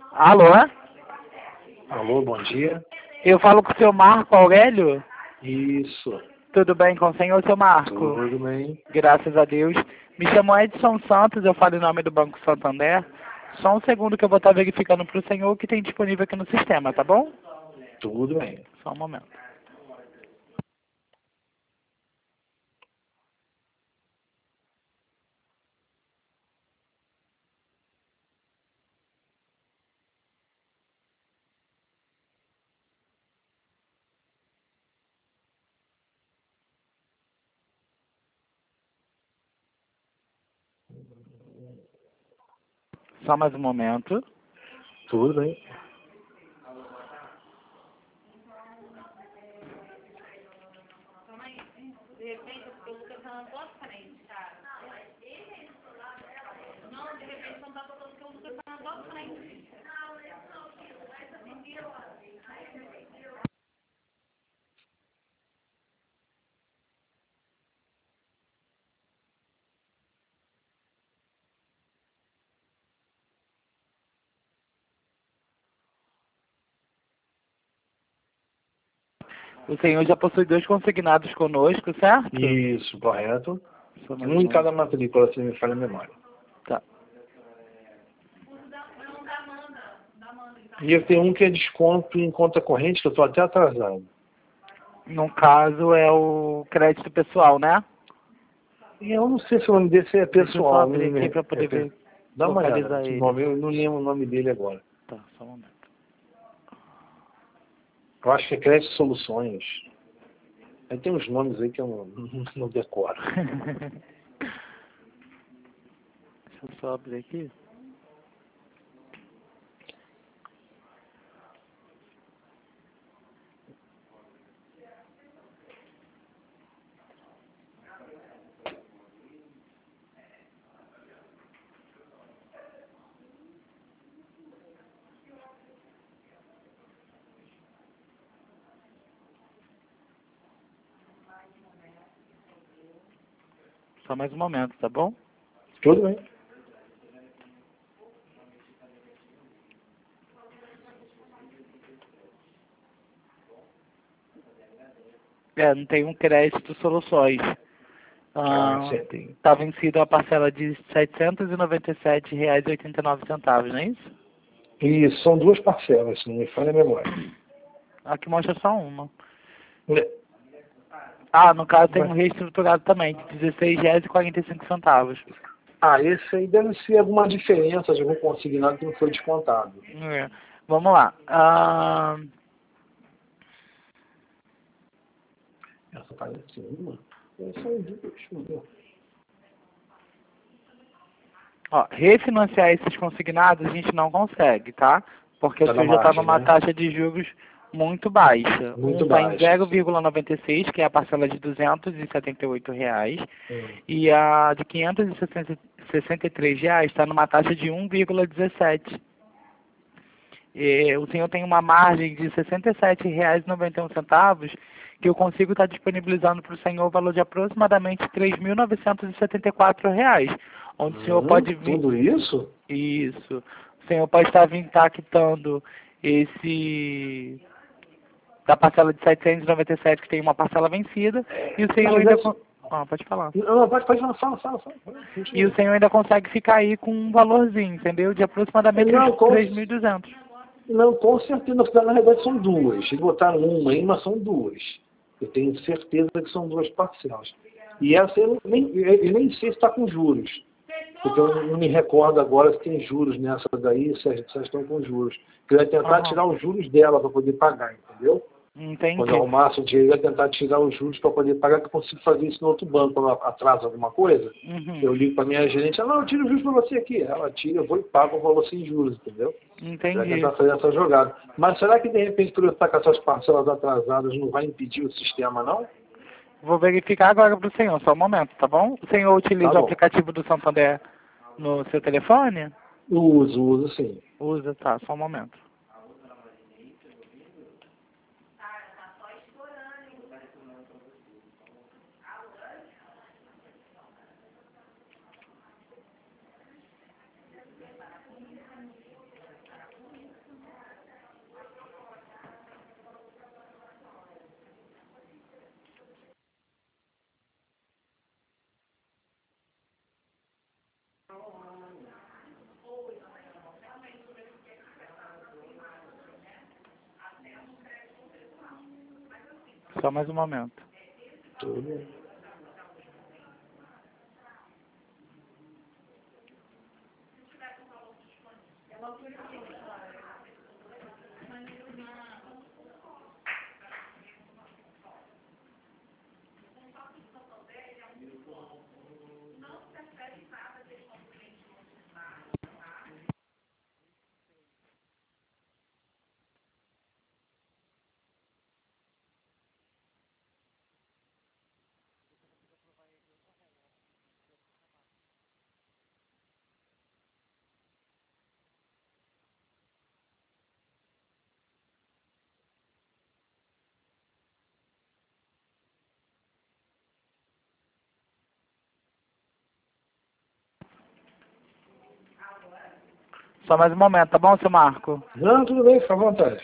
Alô? Alô, bom dia. Eu falo com o seu Marco Aurélio? Isso, Tudo bem com o senhor, seu Marco? tudo bem. Graças a Deus. Me chamo Edson Santos, eu falo em nome do Banco Santander. Só um segundo que eu vou estar verificando para o senhor o que tem disponível aqui no sistema, tá bom? Tudo bem. Só um momento. Só mais um momento. Tudo bem. O senhor já possui 2 consignados conosco, certo? Isso, correto. Só mais Um um em momento. cada matrícula, se me falha a memória. Tá. E eu tenho um que é desconto em conta corrente, que eu estou até atrasado. No caso é o crédito pessoal, né? E eu não sei se o nome desse é Deixa eu só pessoal. abrir aqui para poder ver, Dá uma olhada. localizar Esse ele. nome, eu não lembro o nome dele agora. Tá, só um momento. Eu acho que é Crédito Soluções. Aí tem uns nomes aí que eu não decoro. Deixa eu só abrir aqui. Só mais um momento, tá bom? Tudo bem. Não tem um crédito soluções. Acertei. Tá vencida a parcela de R$ 797,89, não é isso? E são duas parcelas, se não me falha a memória. Aqui mostra só uma. No caso tem um reestruturado também, de R$ 16,45. Esse aí deve ser alguma diferença de algum consignado que não foi descontado. Vamos lá. Essa parece uma. São duas, deixa eu ver. Refinanciar esses consignados a gente não consegue, tá? Porque Tá o na senhor já está margem, numa né? taxa de juros muito baixa. Muito Um está em baixa. 0,96, que é a parcela de R$ 278 reais, Hum. e a de R$ 563 reais está numa taxa de 1,17. O senhor tem uma margem de R$ 67,91, que eu consigo estar disponibilizando para o senhor o valor de aproximadamente R$ 3.974, onde o senhor pode vir... Tudo isso? Isso. O senhor pode estar quitando esse da parcela de 797, que tem uma parcela vencida, e o senhor ainda... pode falar. Não, pode falar, fala. E o senhor ainda consegue ficar aí com um valorzinho, entendeu? De aproximadamente Não, uns 3.200. Não, com certeza, porque na verdade são duas. Eles botaram uma aí, mas são duas. Eu tenho certeza que são duas parcelas. E essa eu nem sei se está com juros. Porque eu não me recordo agora se tem juros nessa daí, se elas estão com juros. Eu ia tentar tirar os juros dela para poder pagar, entendeu? Entendi. Quando eu arrumasse o dinheiro, eu ia tentar tirar os juros para poder pagar, que eu consigo fazer isso no outro banco. Quando atrasa alguma coisa, eu ligo para minha gerente, não, eu tiro os juros para você aqui. Ela tira, eu vou e pago o valor sem juros, entendeu? Entendi. Vai tentar fazer essa jogada. Mas será que, de repente, por eu estar com essas parcelas atrasadas, não vai impedir o sistema, não? Vou verificar agora para o senhor, só um momento, tá bom? O senhor utiliza o aplicativo do Santander no seu telefone? Uso sim. Usa, tá, só um momento. Só mais um momento. Tudo bem. Só mais um momento, tá bom, seu Marco? Não, tudo bem, fica à vontade.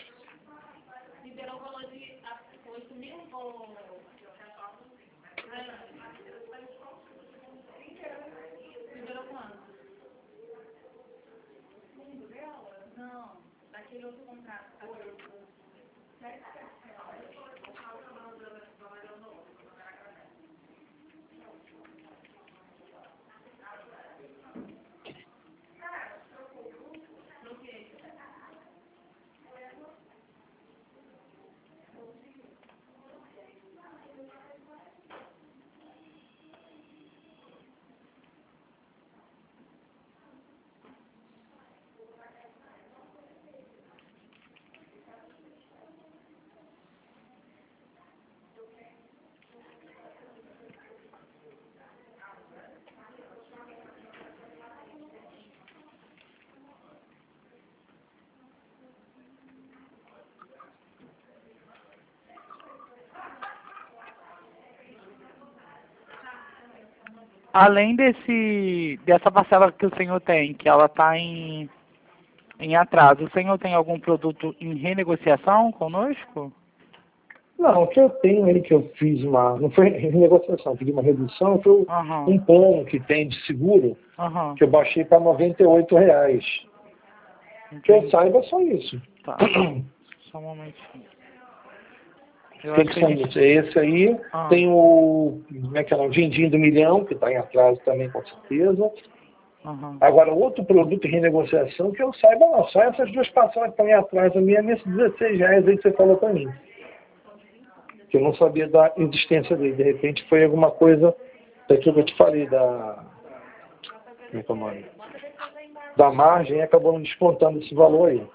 Além dessa parcela que o senhor tem, que ela está em atraso, o senhor tem algum produto em renegociação conosco? Não, o que eu tenho aí que eu fiz não foi renegociação, pedi uma redução, foi Aham, um plano que tem de seguro, aham. que eu baixei para R$ 98. Que eu saiba só isso. Tá, só um momentinho. Eu Tem acho que que a ser gente... isso. Esse aí, Ah, tem o, como é que é, o Din-Din do Milhão, que está em atraso também, com certeza. aham. Agora, outro produto em renegociação que eu saiba não, só essas duas passagens que estão em atraso, a minha é nesses R$ 16 aí que você falou para mim. Que eu não sabia da existência dele. De repente foi alguma coisa daquilo que eu te falei, como é que é o nome? Da margem, e acabou não descontando esse valor aí.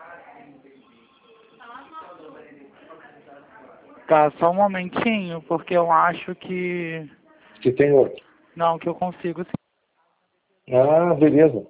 Tá, só um momentinho, porque eu acho que... Que tem outro. Não, que eu consigo sim. Ah, beleza.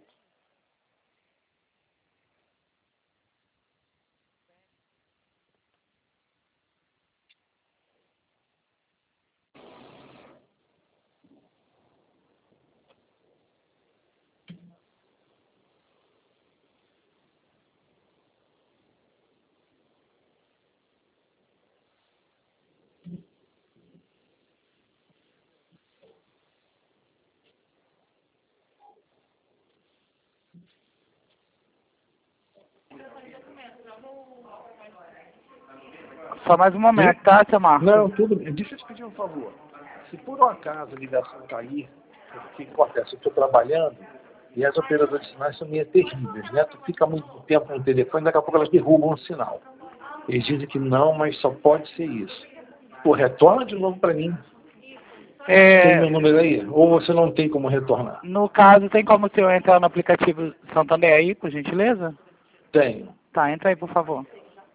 Só mais um momento, tá, seu Marco? Não, tudo bem. Deixa eu te pedir um favor. Se por um acaso a ligação cair, o que acontece? Eu estou trabalhando e as operadoras de sinais são meio terríveis, né? Tu fica muito tempo no telefone, daqui a pouco elas derrubam o sinal. Eles dizem que não, mas só pode ser isso. Pô, retorna de novo para mim. Tem meu número aí? Ou você não tem como retornar? No caso, tem como o senhor entrar no aplicativo Santander aí, por gentileza? Tenho. Tá, entra aí, por favor.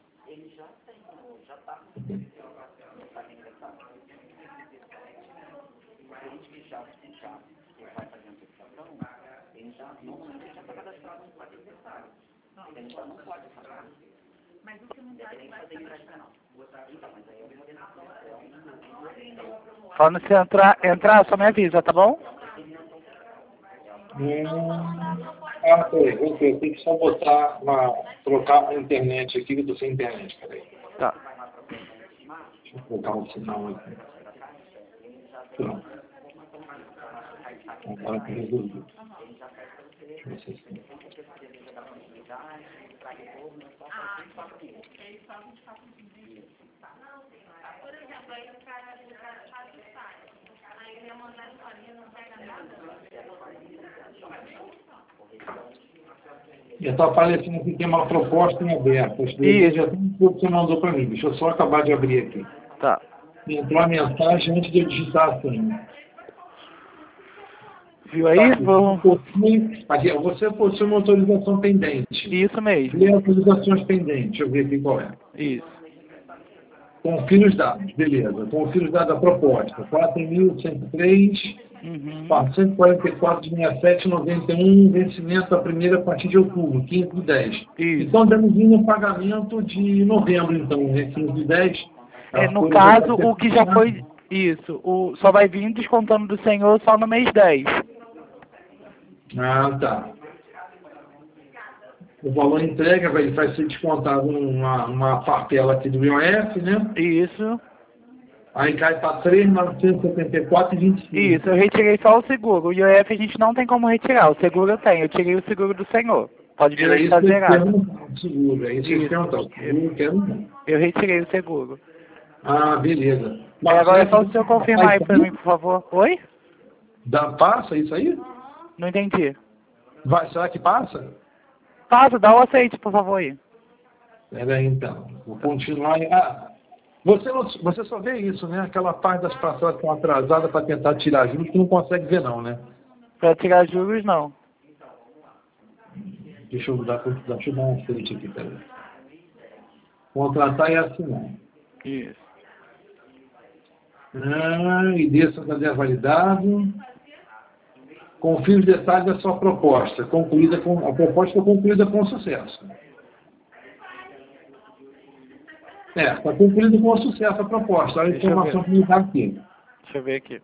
Quando você entrar, só me avisa, tá bom? Peraí, eu tenho que só trocar a internet aqui, que eu estou sem internet, peraí. Tá. Deixa eu colocar um sinal aqui. Pronto. Agora que resolvido. Deixa eu ver se- Já está aparecendo aqui que tem uma proposta em aberto. Acho que já tem tudo que você mandou para mim. Deixa eu só acabar de abrir aqui. Tá. Entrou a mensagem antes de eu digitar a senha. Viu aí? Aqui, você possui uma autorização pendente. Isso mesmo. Lê autorizações pendentes. Deixa eu ver aqui qual é. Isso. Confira os dados. Beleza. Confira os dados da proposta. 4.103. Uhum. 444 de 67,91, vencimento a primeira a partir de outubro, 15 de 10. Isso. Então, demos um pagamento de novembro, então, né? 15 de 10. No caso, o que já foi... Isso. Só vai vir descontando do senhor só no mês 10. Ah, tá. O valor entrega vai ser descontado numa parcela aqui do IOF, né? Isso. Aí cai para 3.974,25. Isso, eu retirei só o seguro. O IOF a gente não tem como retirar. O seguro eu tenho. Eu tirei o seguro do senhor. Pode vir Era isso estar que zerado. seguro. É isso que eu perguntar. O seguro eu quero não. Eu retirei o seguro. Ah, beleza. Mas agora é só o senhor confirmar aí pra mim, por favor. Oi? Passa isso aí? Não entendi. Será que passa? Passa, dá o aceite, por favor aí. Peraí, então. Vou continuar. Você só vê isso, né? Aquela parte das parcelas que estão atrasadas para tentar tirar juros, que não consegue ver, não, né? Pra tirar juros, não. Deixa eu dar um frente aqui, peraí. Contratar e assinar. Isso. ID Santander validado. Confira os detalhes da sua proposta. A proposta foi concluída com sucesso. Está concluída com sucesso a proposta. Olha a informação que me dá aqui. Deixa eu ver aqui.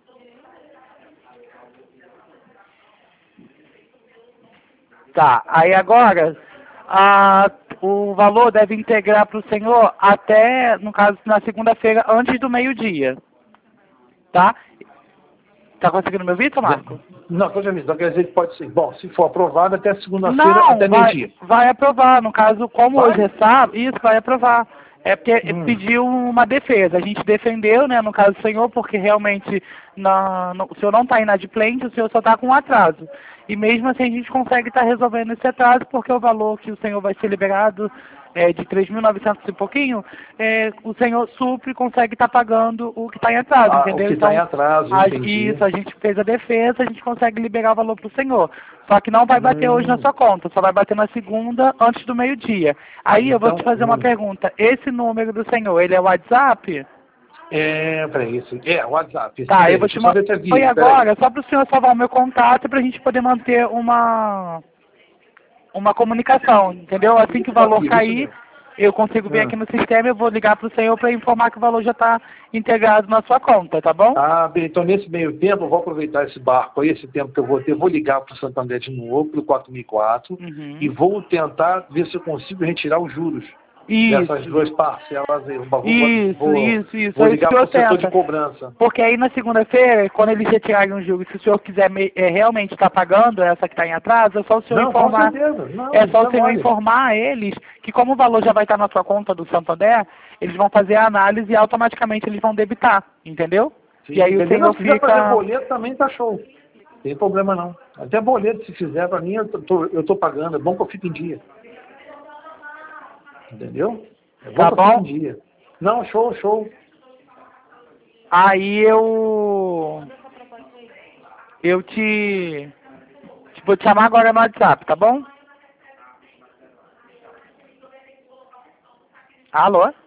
Tá, aí agora, o valor deve integrar para o senhor até, no caso, na segunda-feira, antes do meio-dia. Tá? Tá conseguindo me ouvir, seu Marco? Não, estou dizendo, então quer dizer que pode ser. Bom, se for aprovado, até segunda-feira, até meio-dia. Vai aprovar. No caso, como hoje é sábado, isso vai aprovar. É porque pediu uma defesa. A gente defendeu, né, no caso do senhor, porque realmente o senhor não está inadimplente, o senhor só está com um atraso. E mesmo assim a gente consegue estar resolvendo esse atraso, porque o valor que o senhor vai ser liberado de 3.900 e pouquinho, o senhor supre e consegue estar pagando o que está em atraso, entendeu? O que está em atraso, Isso, a gente fez a defesa, a gente consegue liberar o valor para o senhor. Só que não vai bater hoje na sua conta, só vai bater na segunda, antes do meio-dia. Aí eu vou te fazer uma pergunta. Esse número do senhor, ele é o WhatsApp? Peraí, isso. O WhatsApp. Tá, eu vou te mandar. Foi agora, só para o senhor salvar o meu contato para a gente poder manter uma comunicação, entendeu? Assim que o valor cair, eu consigo ver aqui no sistema, eu vou ligar para o senhor para informar que o valor já está integrado na sua conta, tá bom? Bem, então nesse meio tempo eu vou aproveitar esse barco aí, esse tempo que eu vou ter, vou ligar para o Santander de novo, para o 4004, e vou tentar ver se eu consigo retirar os juros dessas duas parcelas aí. Isso. Vou ligar para o setor de cobrança. Porque aí na segunda-feira, quando eles retirarem os juros, se o senhor quiser realmente estar pagando essa que está em atraso, é só o senhor informar. O senhor informar a eles que como o valor já vai estar na sua conta do Santander, eles vão fazer a análise e automaticamente eles vão debitar, entendeu? Sim, e aí o senhor fica... Se fazer boleto também tá show. Não tem problema não. Até boleto, se fizer, para mim, eu tô pagando. É bom que eu fique em dia. Entendeu? É bom que eu fique em dia. Não, show. Aí eu vou te chamar agora no WhatsApp, tá bom? Alô?